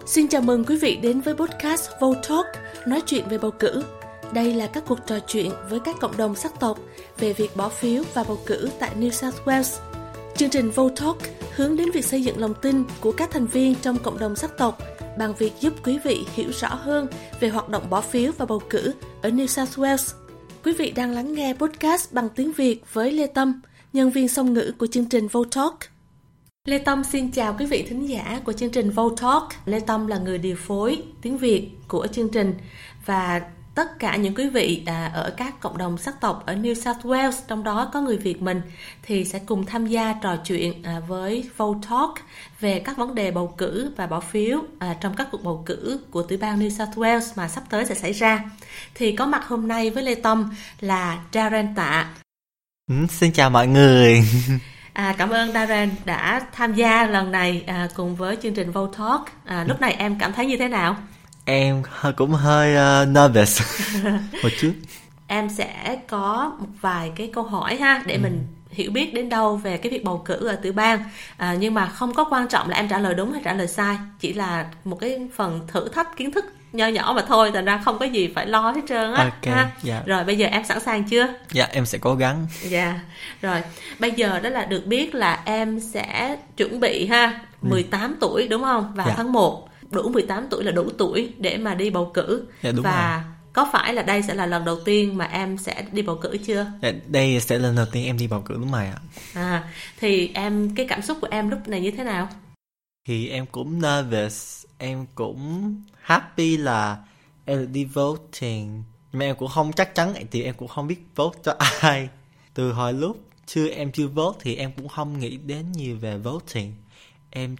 Xin chào mừng quý vị đến với podcast Vote Talk, nói chuyện về bầu cử. Đây là các cuộc trò chuyện với các cộng đồng sắc tộc về việc bỏ phiếu và bầu cử tại New South Wales. Chương trình Vote Talk hướng đến việc xây dựng lòng tin của các thành viên trong cộng đồng sắc tộc bằng việc giúp quý vị hiểu rõ hơn về hoạt động bỏ phiếu và bầu cử ở New South Wales. Quý vị đang lắng nghe podcast bằng tiếng Việt với Lê Tâm, nhân viên song ngữ của chương trình Vote Talk. Lê Tâm xin chào quý vị thính giả của chương trình Vote Talk. Lê Tâm là người điều phối tiếng Việt của chương trình và tất cả những quý vị ở các cộng đồng sắc tộc ở New South Wales, trong đó có người Việt mình, thì sẽ cùng tham gia trò chuyện với Vote Talk về các vấn đề bầu cử và bỏ phiếu trong các cuộc bầu cử của tiểu bang New South Wales mà sắp tới sẽ xảy ra. Thì có mặt hôm nay với Lê Tâm là Darren Tạ. Xin chào mọi người. Cảm ơn Darren đã tham gia lần này cùng với chương trình Vote Talk. Lúc này em cảm thấy như thế nào? Em cũng hơi nervous một chút. Em sẽ có một vài cái câu hỏi ha để mình hiểu biết đến đâu về cái việc bầu cử ở tiểu bang. Nhưng mà không có quan trọng là em trả lời đúng hay trả lời sai, chỉ là một cái phần thử thách kiến thức nho nhỏ mà thôi, thành ra không có gì phải lo hết trơn á. Okay, yeah. Rồi bây giờ em sẵn sàng chưa? Dạ, em sẽ cố gắng. Dạ. Rồi, bây giờ đó là được biết là em sẽ chuẩn bị 18 tuổi đúng không? Vào tháng 1. Đủ 18 tuổi là đủ tuổi để mà đi bầu cử. Dạ, đúng và rồi. Có phải là đây sẽ là lần đầu tiên mà em sẽ đi bầu cử chưa? Dạ, đây sẽ là lần đầu tiên em đi bầu cử, đúng rồi ạ. Thì cái cảm xúc của em lúc này như thế nào? Thì em cũng nervous, em cũng happy là em được đi voting. Nhưng mà em cũng không chắc chắn, thì em cũng không biết vote cho ai. Từ hồi lúc em chưa vote thì em cũng không nghĩ đến nhiều về voting. Em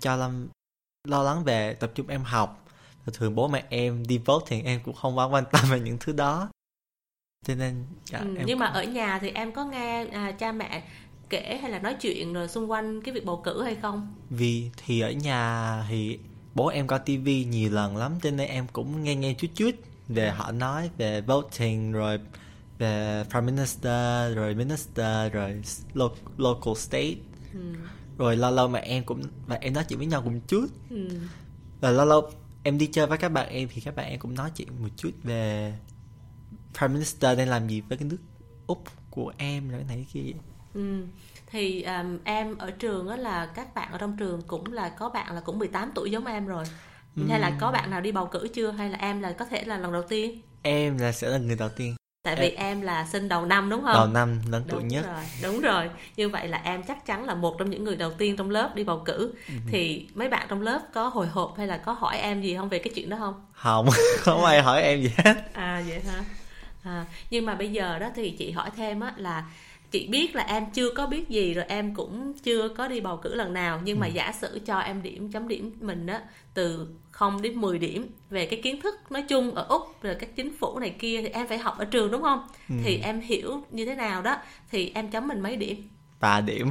lo lắng về tập trung em học. Thường bố mẹ em đi vote thì em cũng không quá quan tâm về những thứ đó. Cho nên nhưng mà ở nhà thì em có nghe cha mẹ kể hay là nói chuyện rồi xung quanh cái việc bầu cử hay không? Vì thì ở nhà thì bố em coi tivi nhiều lần lắm, cho nên em cũng nghe chút về họ nói về voting, rồi về Prime Minister, rồi Minister, rồi local state. Rồi lâu mà em nói chuyện với nhau cũng chút. Và lâu em đi chơi với các bạn em thì các bạn em cũng nói chuyện một chút về Prime Minister đang làm gì với cái nước Úc của em, rồi cái này cái kia. Thì em ở trường á, là các bạn ở trong trường cũng là có bạn là cũng 18 tuổi giống em rồi. Hay là có bạn nào đi bầu cử chưa, hay là em là có thể là lần đầu tiên? Em sẽ là người đầu tiên. Tại vì em là sinh đầu năm đúng không? Đầu năm, lớn tuổi nhất. Đúng rồi. Như vậy là em chắc chắn là một trong những người đầu tiên trong lớp đi bầu cử. Thì mấy bạn trong lớp có hồi hộp hay là có hỏi em gì không về cái chuyện đó không? Không ai hỏi em gì hết. Vậy hả? Nhưng mà bây giờ đó thì chị hỏi thêm á, là chị biết là em chưa có biết gì, rồi em cũng chưa có đi bầu cử lần nào. Nhưng mà giả sử cho em chấm điểm mình á, từ 0 đến 10 điểm về cái kiến thức nói chung ở Úc, rồi các chính phủ này kia, thì em phải học ở trường đúng không? Thì em hiểu như thế nào đó, thì em chấm mình mấy điểm? 3 điểm.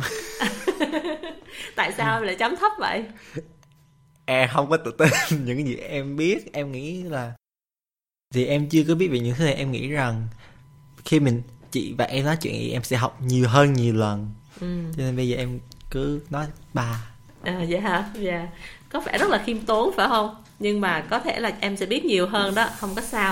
Tại sao lại chấm thấp vậy? Em không có tự tin những gì em biết. Em nghĩ là thì em chưa có biết về những thứ này. Em nghĩ rằng khi chị và em nói chuyện thì em sẽ học nhiều hơn nhiều lần. Cho nên bây giờ em cứ nói 3. Vậy hả? Dạ. Có vẻ rất là khiêm tốn phải không? Nhưng mà có thể là em sẽ biết nhiều hơn đó, không có sao.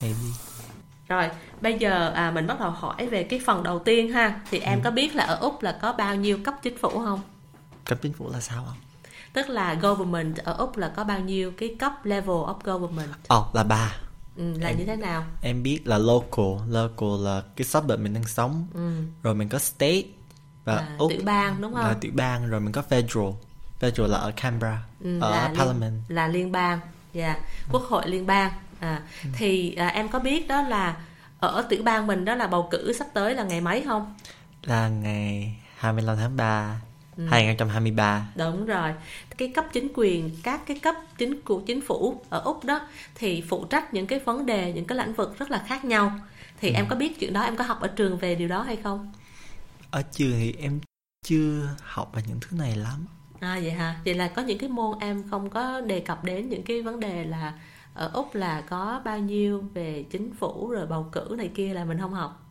Rồi, bây giờ mình bắt đầu hỏi về cái phần đầu tiên ha. Thì em có biết là ở Úc là có bao nhiêu cấp chính phủ không? Cấp chính phủ là sao không? Tức là government ở Úc là có bao nhiêu cái cấp level of government? Là 3. Như thế nào? Em biết là local là cái suburb mình đang sống. Rồi mình có state và Úc, tiểu bang đúng không? Là tiểu bang. Rồi mình có federal là ở Canberra, ở Parliament, là liên bang. Quốc hội liên bang. Thì em có biết đó là ở tiểu bang mình đó là bầu cử sắp tới là ngày mấy không? Là ngày 25 tháng 3 2023. Đúng rồi. Cái cấp chính quyền, các cái cấp của chính phủ ở Úc đó thì phụ trách những cái vấn đề, những cái lĩnh vực rất là khác nhau. Thì em có biết chuyện đó, em có học ở trường về điều đó hay không? Ở trường thì em chưa học về những thứ này lắm. Vậy hả? Vậy là có những cái môn em không có đề cập đến những cái vấn đề là ở Úc là có bao nhiêu về chính phủ rồi bầu cử này kia là mình không học?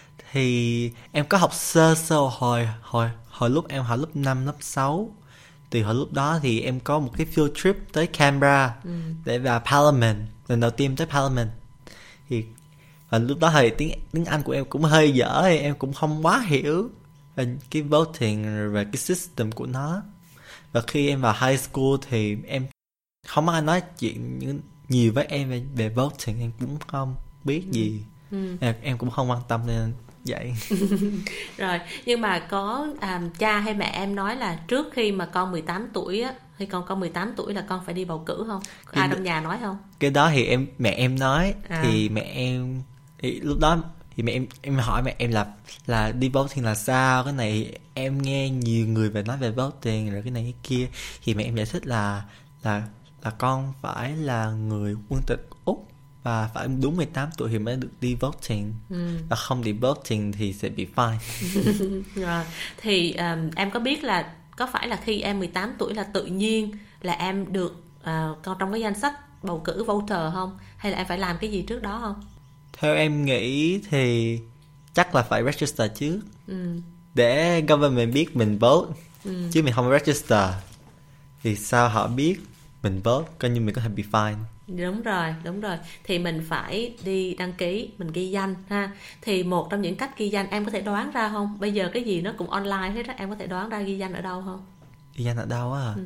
Thì em có học sơ hồi lúc em học lớp 5, lớp 6. từ hồi lúc đó thì em có một cái field trip tới Canberra để vào Parliament, lần đầu tiên tới Parliament. Thì và lúc đó thì tiếng Anh của em cũng hơi dở, thì em cũng không quá hiểu về cái voting và cái system của nó. Và khi em vào high school thì em không có ai nói chuyện nhiều với em về voting, em cũng không biết gì. Em cũng không quan tâm nên vậy. Rồi, nhưng mà có cha hay mẹ em nói là trước khi mà con 18 tuổi á, khi con 18 tuổi là con phải đi bầu cử không? Ai trong nhà nói không? Cái đó thì mẹ em nói. Thì mẹ em thì lúc đó thì mẹ em hỏi mẹ em là đi voting là sao, cái này em nghe nhiều người về nói về voting rồi cái này cái kia. Thì mẹ em giải thích là con phải là người quân tịch Úc và phải đúng 18 tuổi thì mới được đi voting. Và không đi voting thì sẽ bị fine. Rồi, thì em có biết là có phải là khi em 18 tuổi là tự nhiên là em được còn trong cái danh sách bầu cử voter không? Hay là em phải làm cái gì trước đó không? Theo em nghĩ thì chắc là phải register trước để government biết mình vote. Chứ mình không register thì sao họ biết mình vote, coi như mình có thể bị fine. Đúng rồi. Thì mình phải đi đăng ký, mình ghi danh ha. Thì một trong những cách ghi danh em có thể đoán ra không? Bây giờ cái gì nó cũng online hết á, em có thể đoán ra ghi danh ở đâu không? Ghi danh ở đâu á?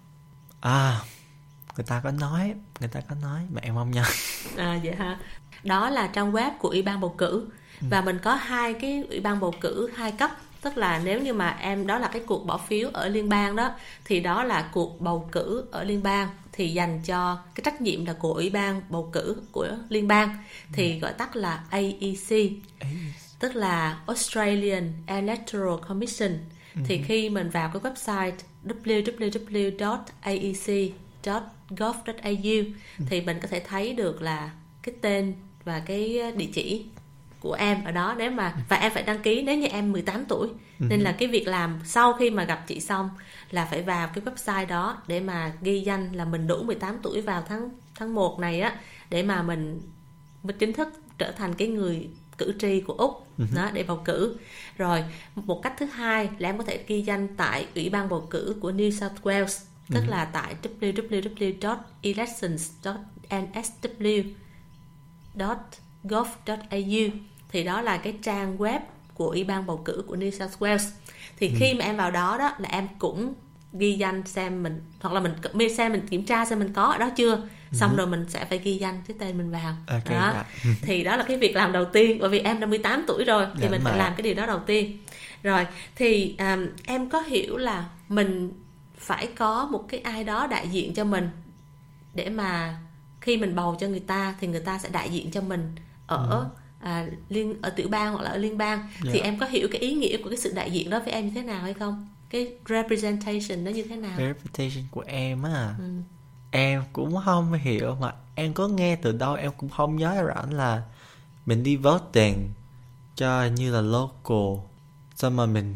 Người ta có nói mà em không nhớ. Vậy ha. Đó là trang web của Ủy ban bầu cử. Và mình có hai cái Ủy ban bầu cử hai cấp. Tức là nếu như mà em đó là cái cuộc bỏ phiếu ở liên bang đó, thì đó là cuộc bầu cử ở liên bang, thì dành cho cái trách nhiệm là của Ủy ban bầu cử của liên bang, thì gọi tắt là AEC, tức là Australian Electoral Commission. Thì khi mình vào cái website www.aec.gov.au thì mình có thể thấy được là cái tên và cái địa chỉ của em ở đó. Nếu mà và em phải đăng ký nếu như em 18 tuổi. Nên là cái việc làm sau khi mà gặp chị xong là phải vào cái website đó để mà ghi danh là mình đủ 18 tuổi vào tháng 1 này á, để mà mình chính thức trở thành cái người cử tri của Úc đó, để bầu cử. Rồi một cách thứ hai là em có thể ghi danh tại Ủy ban bầu cử của New South Wales, tức là tại www.elections.nsw.gov.au. thì đó là cái trang web của Ủy ban bầu cử của New South Wales. Thì khi mà em vào đó đó là em cũng ghi danh xem mình, hoặc là mình kiểm tra xem mình có ở đó chưa, xong rồi mình sẽ phải ghi danh cái tên mình vào. Đó. Thì đó là cái việc làm đầu tiên, bởi vì em đã 18 tuổi rồi thì mình phải làm cái điều đó đầu tiên. Rồi thì em có hiểu là mình phải có một cái ai đó đại diện cho mình, để mà khi mình bầu cho người ta thì người ta sẽ đại diện cho mình ở ở tiểu bang hoặc là ở liên bang. Thì em có hiểu cái ý nghĩa của cái sự đại diện đó với em như thế nào hay không? Cái representation nó như thế nào? Representation của em á, em cũng không hiểu, mà em có nghe từ đâu em cũng không nhớ rõ, là mình đi voting cho như là local, xong mà mình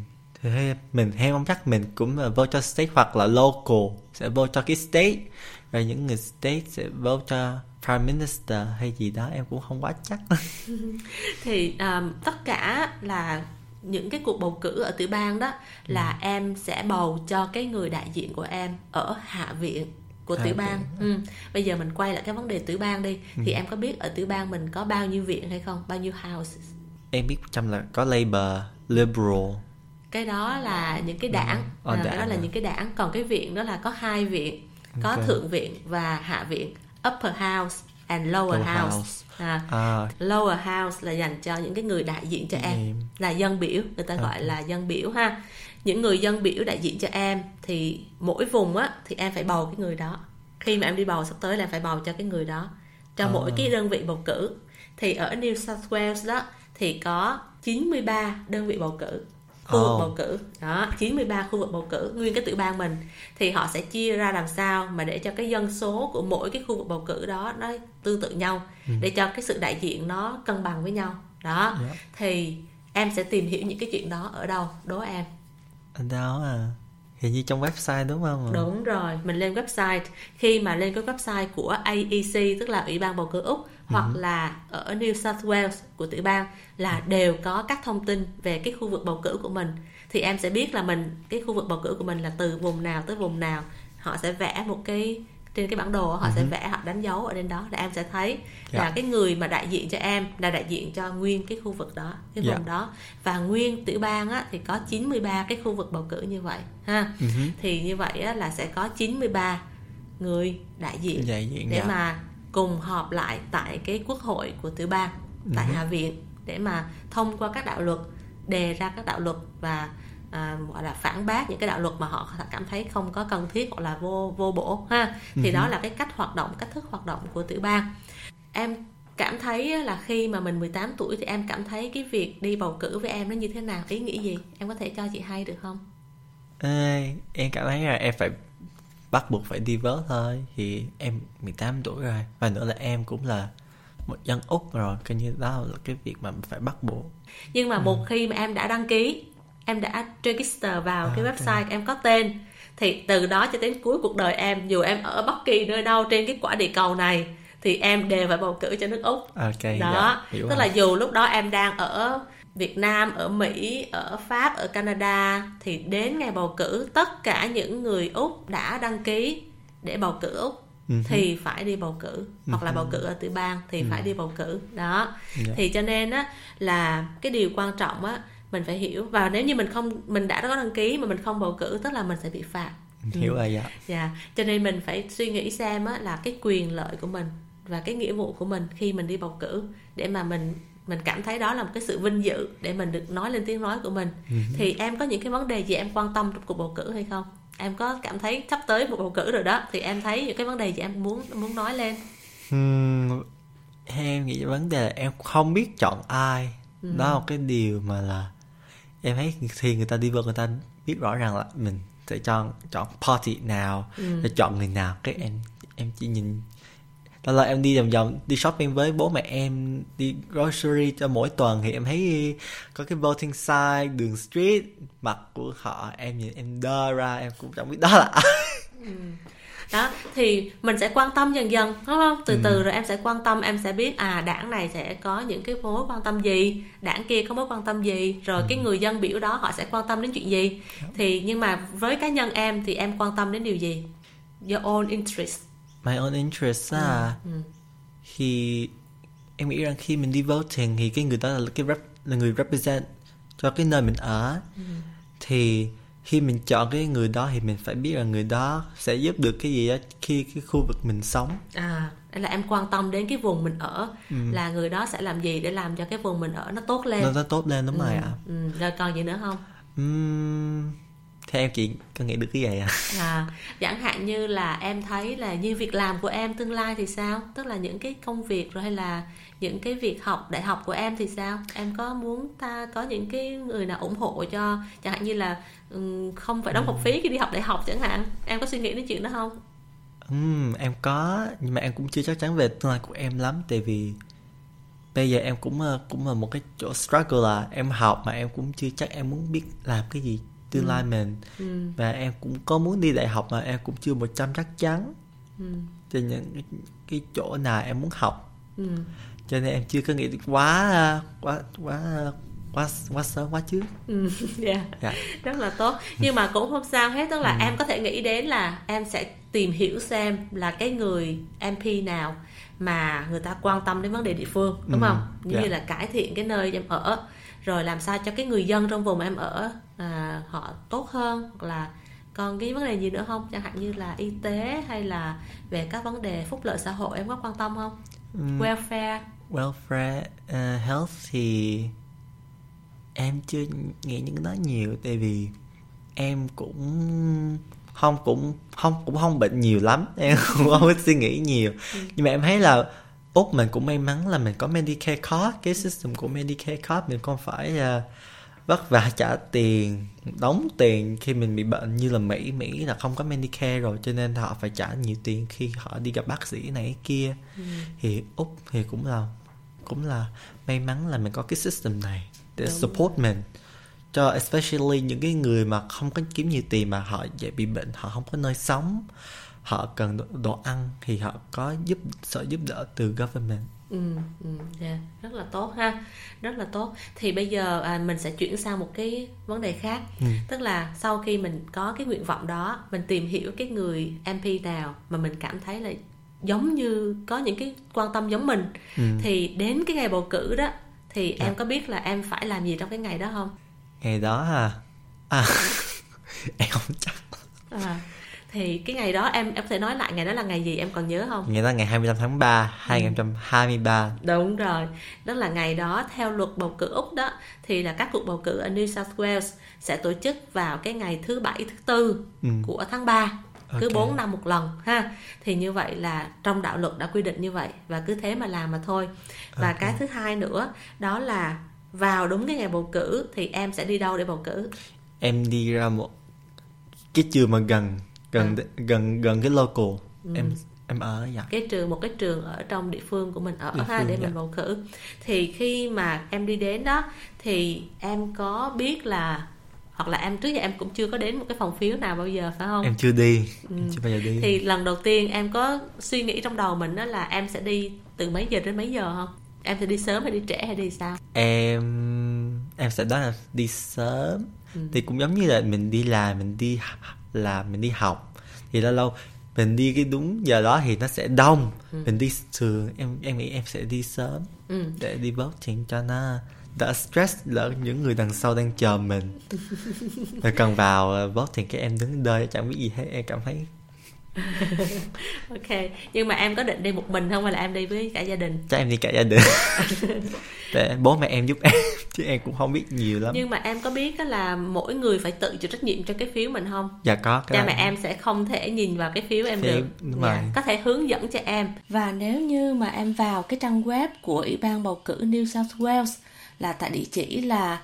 hay không chắc mình cũng là vote cho state, hoặc là local sẽ vote cho cái state, rồi những người state sẽ vote cho Prime Minister hay gì đó, em cũng không quá chắc. Thì tất cả là những cái cuộc bầu cử ở tiểu bang đó là em sẽ bầu cho cái người đại diện của em ở hạ viện của tiểu bang. Bây giờ mình quay lại cái vấn đề tiểu bang đi. Thì em có biết ở tiểu bang mình có bao nhiêu viện hay không? Bao nhiêu house? Em biết trong là có Labour, Liberal. Cái đó là những cái đảng. Đó là những cái đảng. Còn cái viện đó là có 2 viện. Có thượng viện và hạ viện. Upper House and Lower House. Lower House là dành cho những cái người đại diện cho em, là dân biểu, người ta gọi là dân biểu ha. Những người dân biểu đại diện cho em thì mỗi vùng á thì em phải bầu cái người đó. Khi mà em đi bầu sắp tới là em phải bầu cho cái người đó, cho mỗi cái đơn vị bầu cử. Thì ở New South Wales đó thì có 93 đơn vị bầu cử, khu vực bầu cử đó, 93 khu vực bầu cử nguyên cái tiểu bang mình. Thì họ sẽ chia ra làm sao mà để cho cái dân số của mỗi cái khu vực bầu cử đó nó tương tự nhau, để cho cái sự đại diện nó cân bằng với nhau đó. Thì em sẽ tìm hiểu những cái chuyện đó ở đâu, đố em? Ở đâu à? Hình như trong website đúng không? Đúng rồi, mình lên website. Khi mà lên cái website của AEC, tức là Ủy ban bầu cử Úc, hoặc là ở New South Wales của tiểu bang, là đều có các thông tin về cái khu vực bầu cử của mình. Thì thì em sẽ biết là cái khu vực bầu cử của mình là từ vùng nào tới vùng nào. Họ sẽ vẽ một cái trên cái bản đồ, họ sẽ vẽ, họ đánh dấu ở trên đó để em sẽ thấy là cái người mà đại diện cho em là đại diện cho nguyên cái khu vực đó, cái vùng đó. Và nguyên tiểu bang á, thì có 93 cái khu vực bầu cử như vậy ha. Thì như vậy á, là sẽ có 93 người đại diện để mà cùng họp lại tại cái quốc hội của tiểu bang, tại Hạ viện, để mà thông qua các đạo luật, đề ra các đạo luật và gọi là phản bác những cái đạo luật mà họ cảm thấy không có cần thiết hoặc là vô bổ ha. Thì đó là cái cách thức hoạt động của tiểu bang. Em cảm thấy là khi mà mình 18 tuổi thì em cảm thấy cái việc đi bầu cử với em nó như thế nào, ý nghĩ gì? Em có thể cho chị hay được không? Em cảm thấy là em phải bắt buộc phải đi vote thôi. Thì em 18 tuổi rồi, và nữa là em cũng là một dân Úc rồi, coi như đó là cái việc mà phải bắt buộc. Nhưng mà một khi mà em đã đăng ký, em đã register vào cái website, em có tên, thì từ đó cho đến cuối cuộc đời em, dù em ở bất kỳ nơi đâu trên cái quả địa cầu này, thì em đều phải bầu cử cho nước Úc. Đó, tức là dù lúc đó em đang ở Việt Nam, ở Mỹ, ở Pháp, ở Canada, thì đến ngày bầu cử, tất cả những người Úc đã đăng ký để bầu cử Úc thì phải đi bầu cử, hoặc là bầu cử ở tiểu bang thì phải đi bầu cử đó. Thì cho nên á, là cái điều quan trọng á, mình phải hiểu. Và nếu như mình đã có đăng ký mà mình không bầu cử, tức là mình sẽ bị phạt. Hiểu rồi. Cho nên mình phải suy nghĩ xem á, là cái quyền lợi của mình và cái nghĩa vụ của mình khi mình đi bầu cử, để mà mình cảm thấy đó là một cái sự vinh dự để mình được nói lên tiếng nói của mình. Thì em có những cái vấn đề gì em quan tâm trong cuộc bầu cử hay không? Em có cảm thấy sắp tới một bầu cử rồi đó, thì em thấy những cái vấn đề gì em muốn nói lên? Em nghĩ vấn đề là em không biết chọn ai. Đó là một cái điều mà là em thấy khi người ta đi vô, người ta biết rõ ràng là mình sẽ chọn party nào, sẽ chọn người nào. Cái em chỉ nhìn. Đó là em đi vòng đi shopping với bố mẹ em, đi grocery cho mỗi tuần, thì em thấy có cái voting sign đường street, mặt của họ em nhìn em đơ ra, em cũng chẳng biết đó là ai. Đó, thì mình sẽ quan tâm dần dần, đúng không? Từ từ rồi em sẽ quan tâm, em sẽ biết đảng này sẽ có những cái mối quan tâm gì, đảng kia có mối quan tâm gì, rồi cái người dân biểu đó họ sẽ quan tâm đến chuyện gì. Thì nhưng mà với cá nhân em thì em quan tâm đến điều gì? Your own interest. My own interest thì em nghĩ rằng khi mình đi voting thì cái người đó là người represent cho cái nơi mình ở. Thì khi mình chọn cái người đó thì mình phải biết là người đó sẽ giúp được cái gì đó khi cái khu vực mình sống. Đây là em quan tâm đến cái vùng mình ở, là người đó sẽ làm gì để làm cho cái vùng mình ở nó tốt lên. Nó tốt lên, đúng rồi ạ. Rồi còn gì nữa không? Theo em chị có nghĩ được cái gì Chẳng hạn như là em thấy là như việc làm của em tương lai thì sao? Tức là những cái công việc rồi hay là những cái việc học đại học của em thì sao? Em có muốn có những cái người nào ủng hộ cho, chẳng hạn như là không phải đóng học phí khi đi học đại học chẳng hạn. Em có suy nghĩ đến chuyện đó không? Em có, nhưng mà em cũng chưa chắc chắn về tương lai của em lắm. Tại vì bây giờ em cũng là một cái chỗ struggle là em học mà em cũng chưa chắc em muốn biết làm cái gì tương lai mình. Và em cũng có muốn đi đại học mà em cũng chưa 100% chắc chắn trên những cái chỗ nào em muốn học. Cho nên em chưa có nghĩ quá sớm, quá trước. Rất là tốt. Nhưng mà cũng không sao hết. Tức là em có thể nghĩ đến là em sẽ tìm hiểu xem là cái người MP nào mà người ta quan tâm đến vấn đề địa phương, đúng không? Như là cải thiện cái nơi em ở, rồi làm sao cho cái người dân trong vùng em ở họ tốt hơn. Hoặc là còn cái vấn đề gì nữa không? Chẳng hạn như là y tế hay là về các vấn đề phúc lợi xã hội, em có quan tâm không? Welfare, health thì em chưa nghĩ những cái đó nhiều. Tại vì em cũng không bệnh nhiều lắm, em cũng không có suy nghĩ nhiều. Nhưng mà em thấy là Úc mình cũng may mắn là mình có Medicare card, cái system của Medicare card, mình không phải vất vả trả tiền, đóng tiền khi mình bị bệnh như là Mỹ là không có Medicare rồi, cho nên họ phải trả nhiều tiền khi họ đi gặp bác sĩ này cái kia. Thì Úc thì cũng là may mắn là mình có cái system này để support mình, cho especially những cái người mà không có kiếm nhiều tiền mà họ dễ bị bệnh, họ không có nơi sống, họ cần đồ ăn thì họ có sự giúp đỡ từ government. Yeah, rất là tốt ha, rất là tốt. Thì bây giờ mình sẽ chuyển sang một cái vấn đề khác. Tức là sau khi mình có cái nguyện vọng đó, mình tìm hiểu cái người MP nào mà mình cảm thấy là giống như có những cái quan tâm giống mình, thì đến cái ngày bầu cử đó thì em có biết là em phải làm gì trong cái ngày đó không? Ngày đó em không chắc. Thì cái ngày đó em có thể nói lại ngày đó là ngày gì, em còn nhớ không? Ngày đó ngày 25 tháng 3 2023. Đúng rồi, đó là ngày đó theo luật bầu cử Úc đó, thì là các cuộc bầu cử ở New South Wales sẽ tổ chức vào cái ngày thứ Bảy, thứ Tư của tháng 3, cứ 4 năm một lần ha. Thì như vậy là trong đạo luật đã quy định như vậy, và cứ thế mà làm mà thôi. Và cái thứ hai nữa đó là vào đúng cái ngày bầu cử thì em sẽ đi đâu để bầu cử? Em đi ra một cái trường mà gần cái local em ở vậy. Một cái trường ở trong địa phương của mình ở ha, để mình bầu cử. Thì khi mà em đi đến đó thì em có biết là, hoặc là em trước giờ em cũng chưa có đến một cái phòng phiếu nào bao giờ phải không? Em chưa đi, chưa bao giờ đi. Thì lần đầu tiên em có suy nghĩ trong đầu mình đó là em sẽ đi từ mấy giờ đến mấy giờ không? Em sẽ đi sớm hay đi trễ hay đi sao? Em sẽ đoán là đi sớm. Thì cũng giống như là mình đi làm, mình đi học, thì lâu lâu mình đi cái đúng giờ đó thì nó sẽ đông. Mình đi thường em nghĩ em sẽ đi sớm để đi voting cho nó đỡ stress, lỡ những người đằng sau đang chờ mình. Rồi cần vào voting cái em đứng đợi chẳng biết gì hết, em cảm thấy Ok, nhưng mà em có định đi một mình không hay là em đi với cả gia đình? chắc em đi cả gia đình. Để bố mẹ em giúp em, chứ em cũng không biết nhiều lắm. Nhưng mà em có biết là mỗi người phải tự chịu trách nhiệm cho cái phiếu mình không? Dạ có. Cha mẹ em sẽ không thể nhìn vào cái phiếu em được. Đúng rồi. Có thể hướng dẫn cho em. Và nếu như mà em vào cái trang web của Ủy ban bầu cử New South Wales là tại địa chỉ là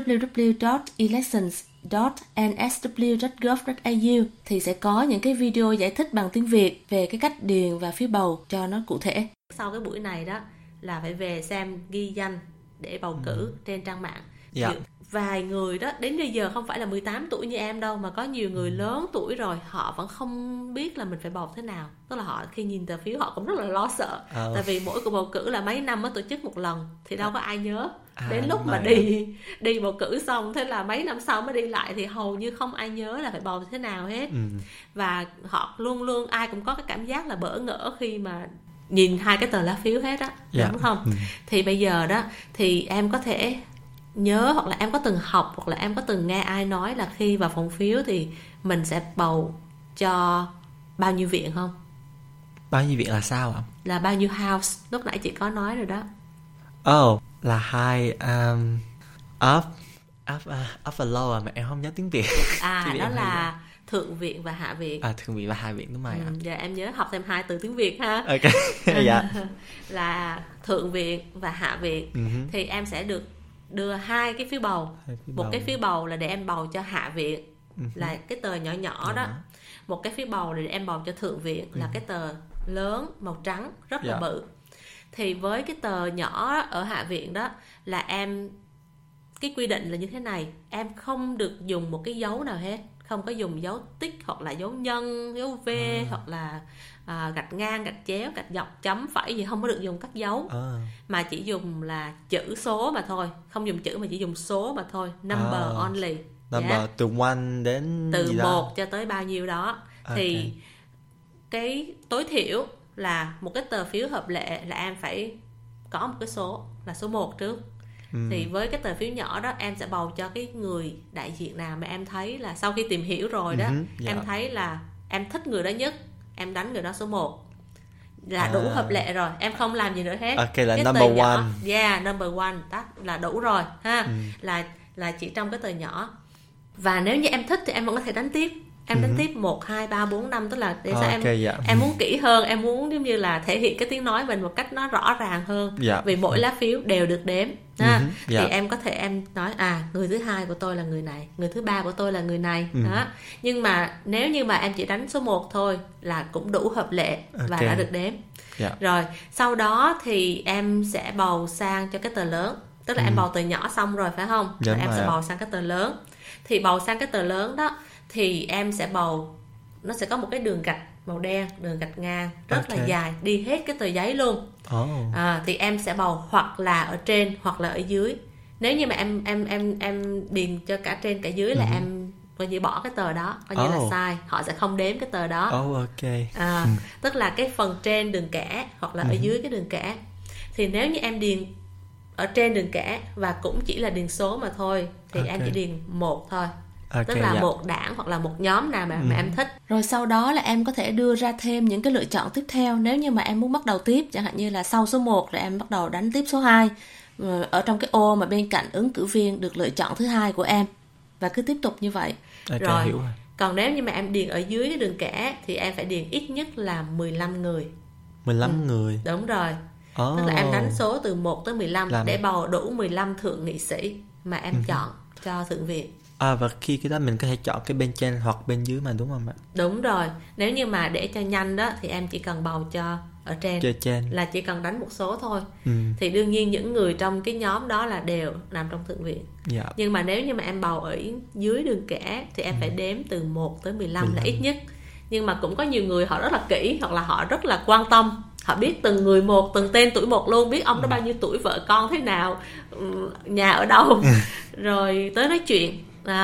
www.elections.nsw.gov.au thì sẽ có những cái video giải thích bằng tiếng Việt về cái cách điền và phiếu bầu cho nó cụ thể. Sau cái buổi này đó là phải về xem ghi danh để bầu cử trên trang mạng. Dạ. Vài người đó đến bây giờ không phải là 18 tuổi như em đâu, mà có nhiều người lớn tuổi rồi họ vẫn không biết là mình phải bầu thế nào. Tức là họ khi nhìn tờ phiếu họ cũng rất là lo sợ. Tại vì mỗi cuộc bầu cử là mấy năm mới tổ chức một lần thì đâu có ai nhớ. Đến lúc mà đi bầu cử xong, thế là mấy năm sau mới đi lại thì hầu như không ai nhớ là phải bầu thế nào hết. Và họ luôn luôn ai cũng có cái cảm giác là bỡ ngỡ khi mà nhìn hai cái tờ lá phiếu hết á, đúng không? Thì bây giờ đó thì em có thể nhớ, hoặc là em có từng học, hoặc là em có từng nghe ai nói là khi vào phòng phiếu thì mình sẽ bầu cho bao nhiêu viện không? Bao nhiêu viện là sao ạ? Là bao nhiêu house, lúc nãy chị có nói rồi đó. Là hai up và lower mà em không nhớ tiếng Việt. Đó là thượng viện và hạ viện. Thượng viện và hạ viện, đúng rồi ạ. Giờ em nhớ học thêm 2 từ tiếng Việt ha. Ok. Dạ. Là thượng viện và hạ viện. Thì em sẽ được đưa 2 cái phiếu bầu. Một cái phiếu bầu là để em bầu cho hạ viện, là cái tờ nhỏ nhỏ đó. Một cái phiếu bầu là để em bầu cho thượng viện, là cái tờ lớn màu trắng rất là bự. Thì với cái tờ nhỏ ở hạ viện đó là em, cái quy định là như thế này: em không được dùng một cái dấu nào hết, không có dùng dấu tích hoặc là dấu nhân, dấu V hoặc là gạch ngang, gạch chéo, gạch dọc, chấm phẩy gì, không có được dùng các dấu, mà chỉ dùng là chữ số mà thôi, không dùng chữ mà chỉ dùng số mà thôi, number only. Number từ 1 đến từ gì 1 đó cho tới bao nhiêu đó. Thì cái tối thiểu là một cái tờ phiếu hợp lệ là em phải có một cái số là số 1 trước. Thì với cái tờ phiếu nhỏ đó em sẽ bầu cho cái người đại diện nào mà em thấy là sau khi tìm hiểu rồi đó, em thấy là em thích người đó nhất, em đánh người đó số 1 là đủ hợp lệ rồi, em không làm gì nữa hết. Ok, là cái number 1. Yeah, number 1 đó là đủ rồi ha. Là chỉ trong cái tờ nhỏ. Và nếu như em thích thì em vẫn có thể đánh tiếp. Em đánh tiếp 1, 2, 3, 4, 5. Tức là để sao em muốn kỹ hơn, em muốn giống như là thể hiện cái tiếng nói mình một cách nó rõ ràng hơn. Vì mỗi lá phiếu đều được đếm ha. Thì em có thể em nói người thứ 2 của tôi là người này, người thứ 3 của tôi là người này đó. Nhưng mà nếu như mà em chỉ đánh số 1 thôi là cũng đủ hợp lệ và đã được đếm. Rồi sau đó thì em sẽ bầu sang cho cái tờ lớn. Tức là em bầu tờ nhỏ xong rồi phải không? Rồi em sẽ bầu sang cái tờ lớn. Thì bầu sang cái tờ lớn đó thì em sẽ bầu nó sẽ có một cái đường gạch màu đen, đường gạch ngang rất là dài đi hết cái tờ giấy luôn. Thì em sẽ bầu hoặc là ở trên hoặc là ở dưới. Nếu như mà em điền cho cả trên cả dưới là em coi như bỏ cái tờ đó, coi như là sai, họ sẽ không đếm cái tờ đó. Tức là cái phần trên đường kẻ hoặc là ở dưới cái đường kẻ. Thì nếu như em điền ở trên đường kẻ và cũng chỉ là điền số mà thôi thì em chỉ điền 1 thôi. Tức là một đảng hoặc là một nhóm nào mà em thích. Rồi sau đó là em có thể đưa ra thêm những cái lựa chọn tiếp theo. Nếu như mà em muốn bắt đầu tiếp, chẳng hạn như là sau số 1 rồi em bắt đầu đánh tiếp số 2 ở trong cái ô mà bên cạnh ứng cử viên được lựa chọn thứ hai của em, và cứ tiếp tục như vậy. Rồi hiểu rồi. Còn nếu như mà em điền ở dưới cái đường kẻ thì em phải điền ít nhất là 15 người. 15 người. Đúng rồi. Tức là em đánh số từ 1 tới 15 để bầu đủ 15 thượng nghị sĩ mà em chọn cho Thượng viện. Và khi cái đó mình có thể chọn cái bên trên hoặc bên dưới mà, đúng không ạ? Đúng rồi. Nếu như mà để cho nhanh đó thì em chỉ cần bầu cho ở trên là chỉ cần đánh một số thôi. Thì đương nhiên những người trong cái nhóm đó là đều nằm trong Thượng viện. Nhưng mà nếu như mà em bầu ở dưới đường kẻ thì em phải đếm từ 1 tới 15 là ít nhất. Nhưng mà cũng có nhiều người họ rất là kỹ, hoặc là họ rất là quan tâm, họ biết từng người một, từng tên tuổi một luôn, biết ông đó bao nhiêu tuổi, vợ con thế nào, nhà ở đâu, rồi tới nói chuyện.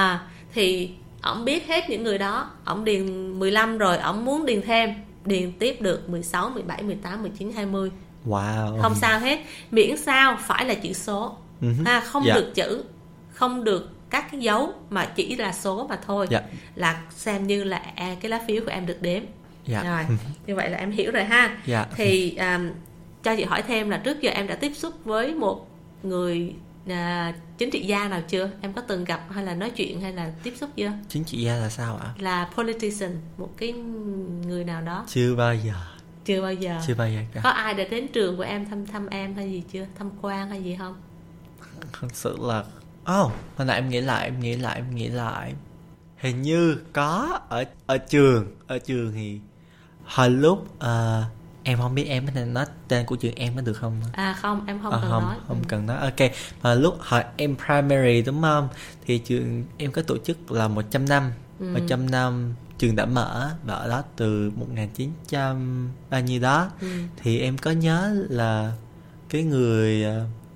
Thì ổng biết hết những người đó, ổng điền 15 rồi ổng muốn điền thêm, điền tiếp được 16, 17, 18, 19, 20. Không sao hết, miễn sao phải là chữ số. Không được chữ, không được các cái dấu, mà chỉ là số mà thôi, là xem như là cái lá phiếu của em được đếm. Rồi, như vậy là em hiểu rồi ha. Thì cho chị hỏi thêm là trước giờ em đã tiếp xúc với một người chính trị gia nào chưa? Em có từng gặp hay là nói chuyện hay là tiếp xúc chưa? Chính trị gia là sao ạ? Là politician, một cái người nào đó. Chưa bao giờ cả. Có ai đã đến trường của em thăm em hay gì chưa? Tham quan hay gì không? Thật sự là hồi nãy em nghĩ lại hình như có ở trường thì hồi lúc em không biết em có thể nói tên của trường em có được không? Không, em không cần nói. Không cần nói. Ok. Mà lúc hồi em primary đúng không? Thì trường em có tổ chức là 100 năm. 100 năm trường đã mở, và ở đó từ 1900 bao nhiêu đó. Thì em có nhớ là cái người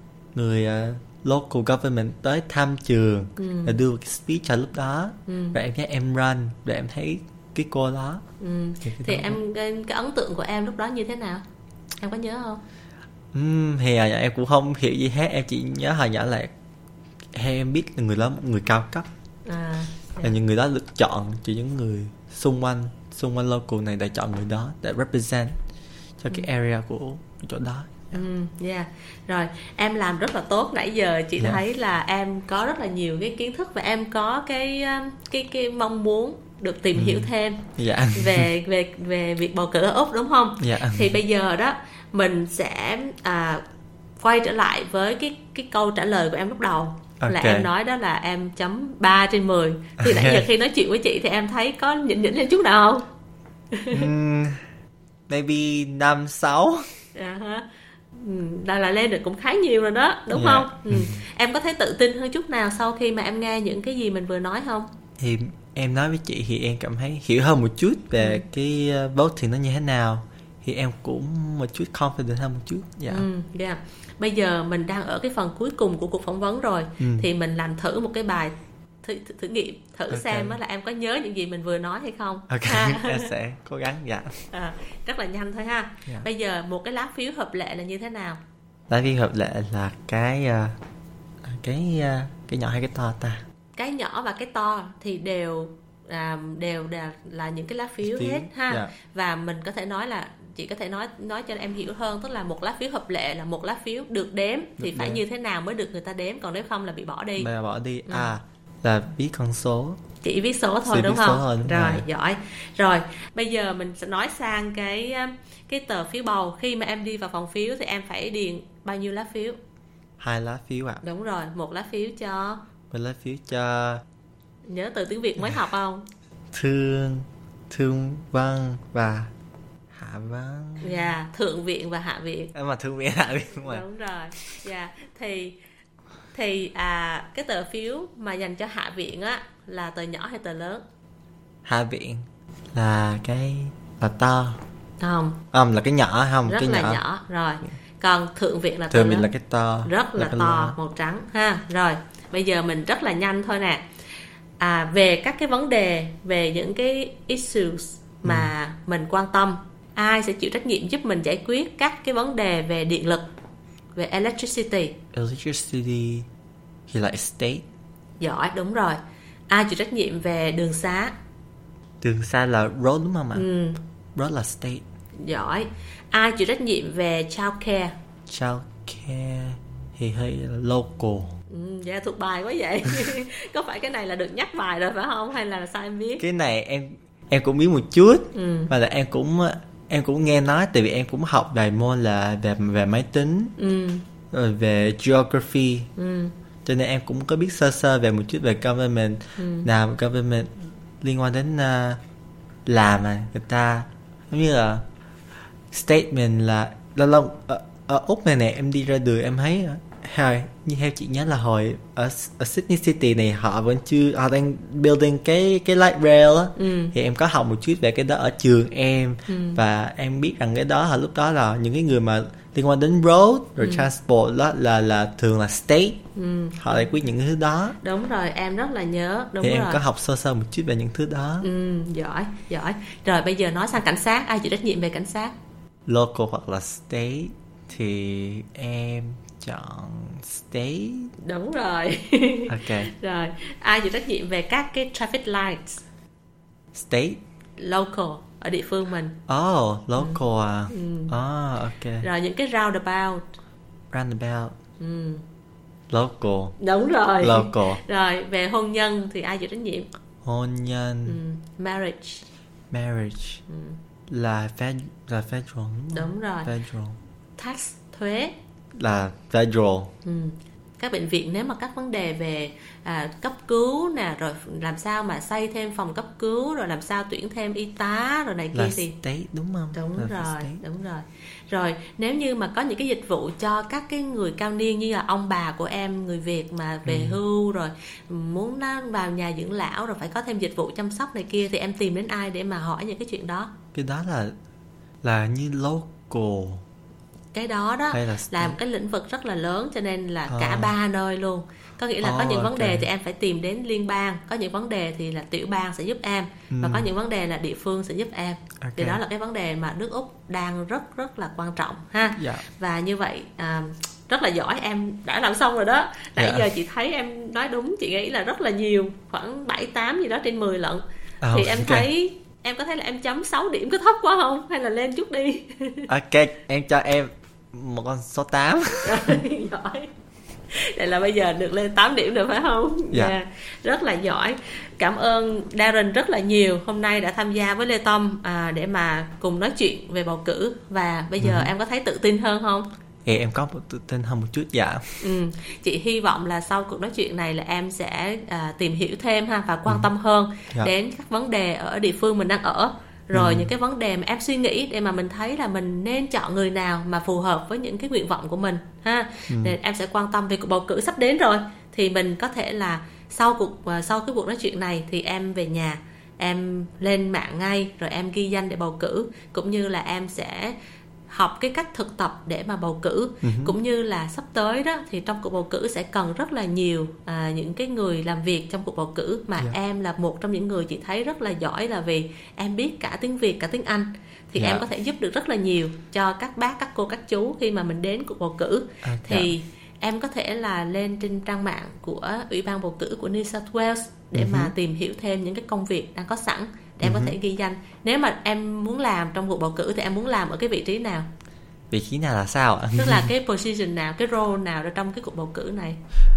local government tới thăm trường và đưa một cái speech cho lúc đó. Rồi em thấy em run, rồi em thấy cái cô đó. Thì em cái ấn tượng của em lúc đó như thế nào? Em có nhớ không? Thì hồi nhỏ em cũng không hiểu gì hết. Em chỉ nhớ hồi nhỏ là em biết là người đó một người cao cấp. Và những người đó được chọn từ những người xung quanh local này để chọn người đó để represent cho cái area của chỗ đó. Rồi em làm rất là tốt. Nãy giờ chị thấy là em có rất là nhiều cái kiến thức, và em có cái mong muốn được tìm hiểu thêm về việc bầu cử ở Úc, đúng không? Thì bây giờ đó mình sẽ quay trở lại với cái câu trả lời của em lúc đầu. Là em nói đó là em chấm 3 trên 10. Thì nãy giờ khi nói chuyện với chị thì em thấy có nhỉnh lên chút nào không? Maybe 5-6. Là lên được cũng khá nhiều rồi đó, đúng không? Em có thấy tự tin hơn chút nào sau khi mà em nghe những cái gì mình vừa nói không? Thì em nói với chị thì em cảm thấy hiểu hơn một chút về cái voting nó như thế nào. Thì em cũng một chút confident hơn một chút. Bây giờ mình đang ở cái phần cuối cùng của cuộc phỏng vấn rồi. Thì mình làm thử một cái bài thử nghiệm, xem là em có nhớ những gì mình vừa nói hay không. Em sẽ cố gắng. Rất là nhanh thôi ha. Bây giờ một cái lá phiếu hợp lệ là như thế nào? Lá phiếu hợp lệ là cái nhỏ hay cái to ta? Cái nhỏ và cái to thì đều là những cái lá phiếu hết ha. Và mình có thể nói là chị có thể nói cho em hiểu hơn, tức là một lá phiếu hợp lệ là một lá phiếu được đếm thì phải như thế nào mới được người ta đếm, còn nếu không là bị bỏ đi. Là viết con số. Chỉ viết số thôi, đúng không? Rồi, giỏi. Rồi, bây giờ mình sẽ nói sang cái tờ phiếu bầu. Khi mà em đi vào phòng phiếu thì em phải điền bao nhiêu lá phiếu? 2 lá phiếu ạ. Đúng rồi, một lá phiếu cho... Một lá phiếu cho... Nhớ từ tiếng Việt mới học không? Thương văn và hạ văn. Thượng viện và hạ viện. Mà thượng viện hạ viện đúng rồi. Thì cái tờ phiếu mà dành cho hạ viện á là tờ nhỏ hay tờ lớn? Hạ viện là cái là to. Không, Là cái nhỏ không? rất Cái là nhỏ. Rồi. Còn Thượng Việt là từ Thường mình lớn. là cái to. Rất là cái to, lớn. màu trắng ha. Rồi, bây giờ mình rất là nhanh thôi nè. Về các cái vấn đề, về những cái issues mà mình quan tâm, ai sẽ chịu trách nhiệm giúp mình giải quyết các cái vấn đề về điện lực, về electricity? Electricity thì là state. Giỏi, đúng rồi. Ai chịu trách nhiệm về đường xá? Đường xa là road đúng không ạ? Road là state. Giỏi. Ai chịu trách nhiệm về childcare? Childcare thì hơi là local. Dạ thuộc bài quá vậy. Có phải cái này là được nhắc bài rồi phải không? Hay là sao em biết? Cái này em cũng biết một chút. Và là em cũng nghe nói, tại vì em cũng học vài môn là về máy tính, rồi về geography. Cho nên em cũng có biết sơ sơ về một chút về government. Nào government liên quan đến làm mà người ta giống như là statement là lâu lâu ở Úc này nè, em đi ra đường em thấy như theo chị nhớ là hồi ở Sydney City này họ đang building cái light rail á. Thì em có học một chút về cái đó ở trường em. Và em biết rằng cái đó lúc đó là những cái người mà liên quan đến road rồi transport đó là thường là state. Họ lại quyết những cái thứ đó. Đúng rồi, em rất là nhớ. Đúng thì rồi. Em có học sơ sơ một chút về những thứ đó. Giỏi. Rồi bây giờ nói sang cảnh sát, ai chịu trách nhiệm về cảnh sát? Local hoặc là state thì em chọn state. Đúng rồi. Ok. Rồi, ai chịu trách nhiệm về các cái traffic lights? State. Local, ở địa phương mình. Local ok. Rồi những cái roundabout. Roundabout. Local. Đúng rồi. Local. Rồi về hôn nhân thì ai chịu trách nhiệm? Hôn nhân. Marriage. Là federal. Đúng rồi. Federal. Tax, thuế. Là federal. Các bệnh viện nếu mà các vấn đề về cấp cứu nè, rồi làm sao mà xây thêm phòng cấp cứu, rồi làm sao tuyển thêm y tá rồi này kia là thì state đúng không? Đúng rồi. Rồi nếu như mà có những cái dịch vụ cho các cái người cao niên như là ông bà của em, người Việt mà về hưu rồi muốn nó vào nhà dưỡng lão rồi phải có thêm dịch vụ chăm sóc này kia, thì em tìm đến ai để mà hỏi những cái chuyện đó? Cái đó là như local. Cái đó là một cái lĩnh vực rất là lớn, cho nên là cả ba nơi luôn. Có nghĩa là có những vấn đề thì em phải tìm đến liên bang, có những vấn đề thì là tiểu bang sẽ giúp em, và có những vấn đề là địa phương sẽ giúp em. Thì đó là cái vấn đề mà nước Úc đang rất là quan trọng ha. Và như vậy rất là giỏi, em đã làm xong rồi đó. Nãy giờ chị thấy em nói đúng, chị nghĩ là rất là nhiều, khoảng 7-8 gì đó trên 10 lận. Thì em thấy em có thấy là em chấm 6 điểm có thấp quá không? Hay là lên chút đi? Ok, em cho em một con số 8. Giỏi. Vậy là bây giờ được lên 8 điểm rồi phải không? Dạ. Rất là giỏi. Cảm ơn Darren rất là nhiều. Hôm nay đã tham gia với Lê Tâm để mà cùng nói chuyện về bầu cử. Và bây giờ em có thấy tự tin hơn không? Thì em có tự tin hơn một chút, dạ. Chị hy vọng là sau cuộc nói chuyện này là em sẽ tìm hiểu thêm ha, và quan tâm hơn đến các vấn đề ở địa phương mình đang ở. Rồi những cái vấn đề mà em suy nghĩ để mà mình thấy là mình nên chọn người nào mà phù hợp với những cái nguyện vọng của mình ha. Nên em sẽ quan tâm về cuộc bầu cử sắp đến rồi, thì mình có thể là sau cái cuộc nói chuyện này thì em về nhà, em lên mạng ngay rồi em ghi danh để bầu cử, cũng như là em sẽ học cái cách thực tập để mà bầu cử. Cũng như là sắp tới đó thì trong cuộc bầu cử sẽ cần rất là nhiều những cái người làm việc trong cuộc bầu cử, mà em là một trong những người chị thấy rất là giỏi, là vì em biết cả tiếng Việt cả tiếng Anh, thì em có thể giúp được rất là nhiều cho các bác, các cô, các chú khi mà mình đến cuộc bầu cử. Thì em có thể là lên trên trang mạng của Ủy ban bầu cử của New South Wales để mà tìm hiểu thêm những cái công việc đang có sẵn để em có thể ghi danh. Nếu mà em muốn làm trong cuộc bầu cử thì em muốn làm ở cái vị trí nào? Vị trí nào là sao ạ? Tức là cái position nào, cái role nào trong cái cuộc bầu cử này?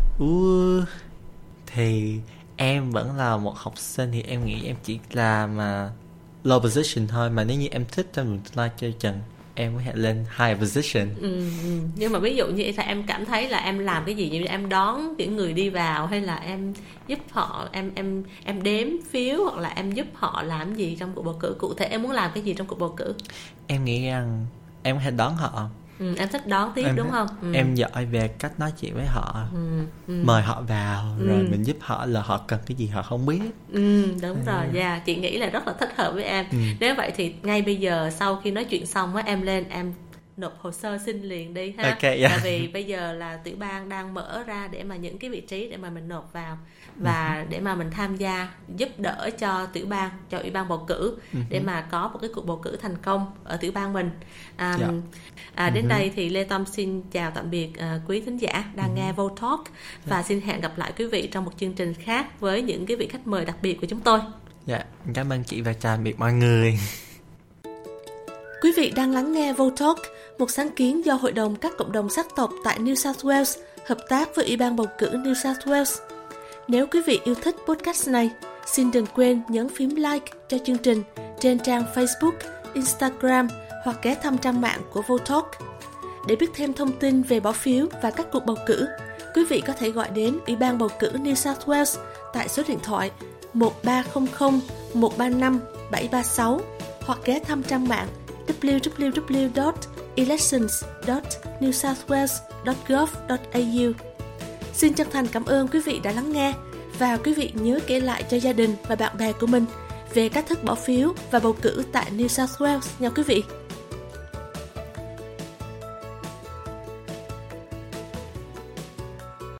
Thì em vẫn là một học sinh, thì em nghĩ em chỉ làm low position thôi. Mà nếu như em thích trong tương lai chơi chừng em có thể lên high position. Nhưng mà ví dụ như là em cảm thấy là em làm cái gì, như em đón những người đi vào, hay là em giúp họ, em đếm phiếu, hoặc là em giúp họ làm gì trong cuộc bầu cử? Cụ thể em muốn làm cái gì trong cuộc bầu cử? Em nghĩ rằng em có thể đón họ. Em thích đón tiếp đúng không? Em giỏi về cách nói chuyện với họ, mời họ vào rồi mình giúp họ là họ cần cái gì họ không biết. Đúng rồi, chị nghĩ là rất là thích hợp với em. Nếu vậy thì ngay bây giờ sau khi nói chuyện xong á, em lên em nộp hồ sơ xin liền đi ha. Tại vì bây giờ là tiểu bang đang mở ra để mà những cái vị trí để mà mình nộp vào và để mà mình tham gia giúp đỡ cho tiểu bang, cho ủy ban bầu cử để mà có một cái cuộc bầu cử thành công ở tiểu bang mình. Đến đây thì Lê Tâm xin chào tạm biệt quý thính giả đang nghe Vote Talk và xin hẹn gặp lại quý vị trong một chương trình khác với những cái vị khách mời đặc biệt của chúng tôi. Cảm ơn chị và chào tạm biệt mọi người. Quý vị đang lắng nghe Vote Talk, một sáng kiến do Hội đồng các cộng đồng sắc tộc tại New South Wales hợp tác với Ủy ban bầu cử New South Wales. Nếu quý vị yêu thích podcast này, xin đừng quên nhấn phím like cho chương trình trên trang Facebook, Instagram hoặc ghé thăm trang mạng của Vote Talk. Để biết thêm thông tin về bỏ phiếu và các cuộc bầu cử, quý vị có thể gọi đến Ủy ban bầu cử New South Wales tại số điện thoại 1300 135 736 hoặc ghé thăm trang mạng www.elections.newsouthwales.gov.au. Xin chân thành cảm ơn quý vị đã lắng nghe và quý vị nhớ kể lại cho gia đình và bạn bè của mình về cách thức bỏ phiếu và bầu cử tại New South Wales nha quý vị.